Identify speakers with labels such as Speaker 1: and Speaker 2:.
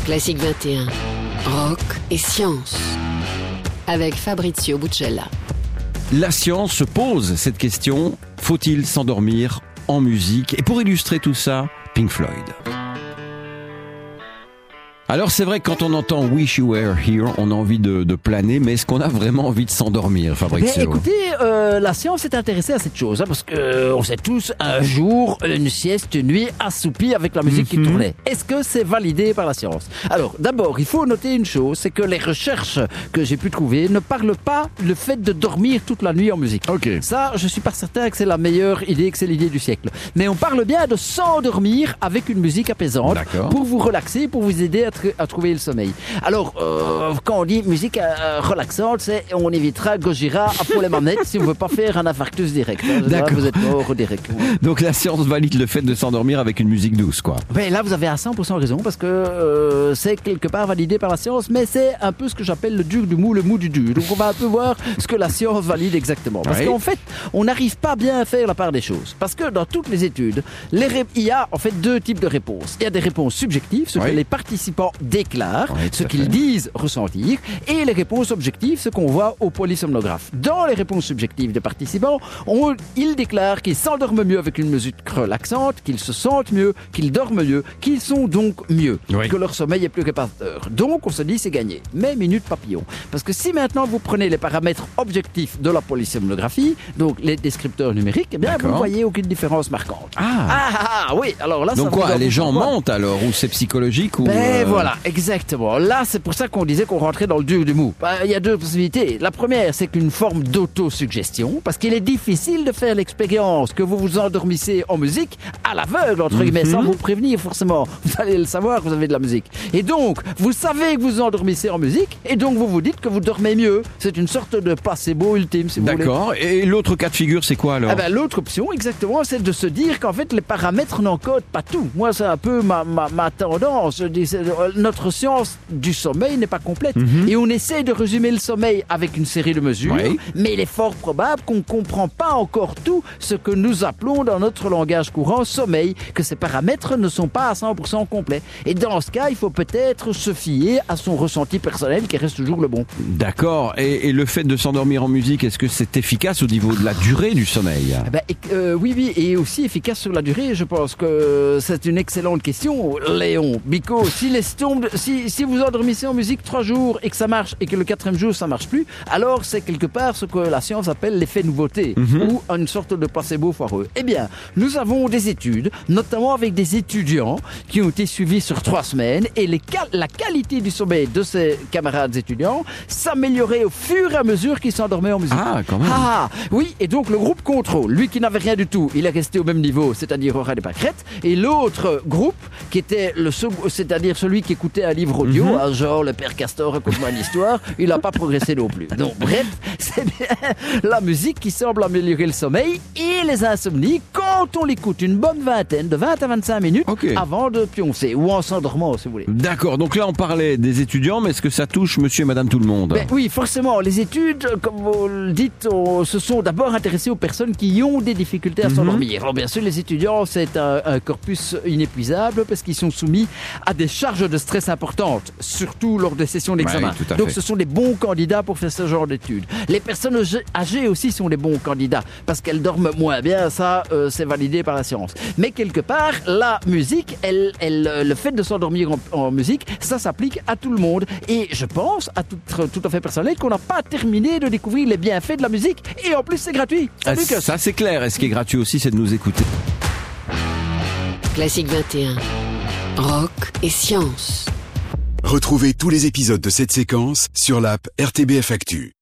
Speaker 1: Classique 21, rock et science, avec Fabrizio Buccella.
Speaker 2: La science se pose cette question, faut-il s'endormir en musique? Et pour illustrer tout ça, Pink Floyd. Alors c'est vrai que quand on entend Wish You Were Here, on a envie de planer, mais est-ce qu'on a vraiment envie de s'endormir, Fabrizio?
Speaker 3: Écoutez, la science s'est intéressée à cette chose, parce que on sait tous, un jour, une sieste, une nuit assoupie avec la musique qui tournait. Est-ce que c'est validé par la science? Alors, d'abord, il faut noter une chose, c'est que les recherches que j'ai pu trouver ne parlent pas le fait de dormir toute la nuit en musique.
Speaker 2: Ok.
Speaker 3: Ça, je suis pas certain que c'est la meilleure idée, que c'est l'idée du siècle. Mais on parle bien de s'endormir avec une musique apaisante.
Speaker 2: D'accord.
Speaker 3: Pour vous relaxer, pour vous aider à trouver le sommeil. Alors, quand on dit musique relaxante, c'est on évitera Gojira pour les manettes si on veut pas faire un infarctus direct.
Speaker 2: D'accord.
Speaker 3: Vous êtes mort direct.
Speaker 2: Donc la science valide le fait de s'endormir avec une musique douce, quoi.
Speaker 3: Ben là, vous avez à 100% raison, parce que c'est quelque part validé par la science, mais c'est un peu ce que j'appelle le dur du mou, le mou du dur. Donc on va un peu voir ce que la science valide exactement. Parce qu'en fait, on n'arrive pas bien à faire la part des choses. Parce que dans toutes les études, il y a en fait deux types de réponses. Il y a des réponses subjectives, ce que les participants déclarent, ce qu'ils disent ressentir, et les réponses objectives, ce qu'on voit au polysomnographe. Dans les réponses subjectives des participants, ils déclarent qu'ils s'endorment mieux avec une musique relaxante, qu'ils se sentent mieux, qu'ils dorment mieux, qu'ils sont donc mieux, que leur sommeil est plus réparateur. Donc on se dit c'est gagné. Mais minute papillon. Parce que si maintenant vous prenez les paramètres objectifs de la polysomnographie, donc les descripteurs numériques, eh bien vous ne voyez aucune différence marquante. Oui, alors là,
Speaker 2: donc quoi, les gens mentent alors, ou c'est psychologique, ou
Speaker 3: voilà, exactement. Là, c'est pour ça qu'on disait qu'on rentrait dans le dur du mou. Il y a deux possibilités. La première, c'est qu'une forme d'autosuggestion, parce qu'il est difficile de faire l'expérience que vous vous endormissez en musique à l'aveugle, entre guillemets, sans vous prévenir forcément. Vous allez le savoir que vous avez de la musique. Et donc, vous savez que vous vous endormissez en musique, et donc vous vous dites que vous dormez mieux. C'est une sorte de placebo ultime, si vous voulez.
Speaker 2: D'accord. Et l'autre cas de figure, c'est quoi alors?
Speaker 3: L'autre option, exactement, c'est de se dire qu'en fait, les paramètres n'encodent pas tout. Moi, c'est un peu ma tendance. Je dis, notre science du sommeil n'est pas complète. Et on essaie de résumer le sommeil avec une série de mesures, mais il est fort probable qu'on ne comprend pas encore tout ce que nous appelons dans notre langage courant sommeil, que ces paramètres ne sont pas à 100% complets. Et dans ce cas, il faut peut-être se fier à son ressenti personnel qui reste toujours le bon.
Speaker 2: D'accord. Et le fait de s'endormir en musique, est-ce que c'est efficace au niveau de la durée du sommeil?
Speaker 3: Oui, et aussi efficace sur la durée. Je pense que c'est une excellente question, Léon. Bico, si vous endormissez en musique 3 jours et que ça marche, et que le 4e jour ça marche plus, alors c'est quelque part ce que la science appelle l'effet nouveauté, ou une sorte de placebo foireux. Eh bien, nous avons des études, notamment avec des étudiants qui ont été suivis sur 3 semaines, et la qualité du sommeil de ces camarades étudiants s'améliorait au fur et à mesure qu'ils s'endormaient en musique.
Speaker 2: Ah, quand même.
Speaker 3: Oui, et donc le groupe contrôle, lui qui n'avait rien du tout, il est resté au même niveau, c'est-à-dire au ras des pâquerettes, et l'autre groupe, qui était c'est-à-dire celui qui écoutait un livre audio, genre le père Castor raconte-moi une histoire, il n'a pas progressé non plus. Donc bref, c'est bien la musique qui semble améliorer le sommeil et les insomnies quand on l'écoute une bonne vingtaine, de 20 à 25 minutes avant de pioncer, ou en s'endormant si vous voulez.
Speaker 2: D'accord, donc là on parlait des étudiants, mais est-ce que ça touche monsieur et madame tout le monde?
Speaker 3: Oui, forcément, les études, comme vous le dites, se sont d'abord intéressées aux personnes qui ont des difficultés à s'endormir. Alors bien sûr, les étudiants, c'est un corpus inépuisable parce qu'ils sont soumis à des charges de stress importantes, surtout lors des sessions d'examen. Donc ce sont des bons candidats pour faire ce genre d'études. Les personnes âgées aussi sont des bons candidats parce qu'elles dorment moins bien, ça c'est validé par la science. Mais quelque part, la musique, le fait de s'endormir en musique, ça s'applique à tout le monde. Et je pense, à tout à fait personnel, qu'on n'a pas terminé de découvrir les bienfaits de la musique, et en plus c'est gratuit.
Speaker 2: Ça c'est clair, et ce qui est gratuit aussi, c'est de nous écouter.
Speaker 1: Classique 21, rock et science.
Speaker 4: Retrouvez tous les épisodes de cette séquence sur l'app RTBF Actu.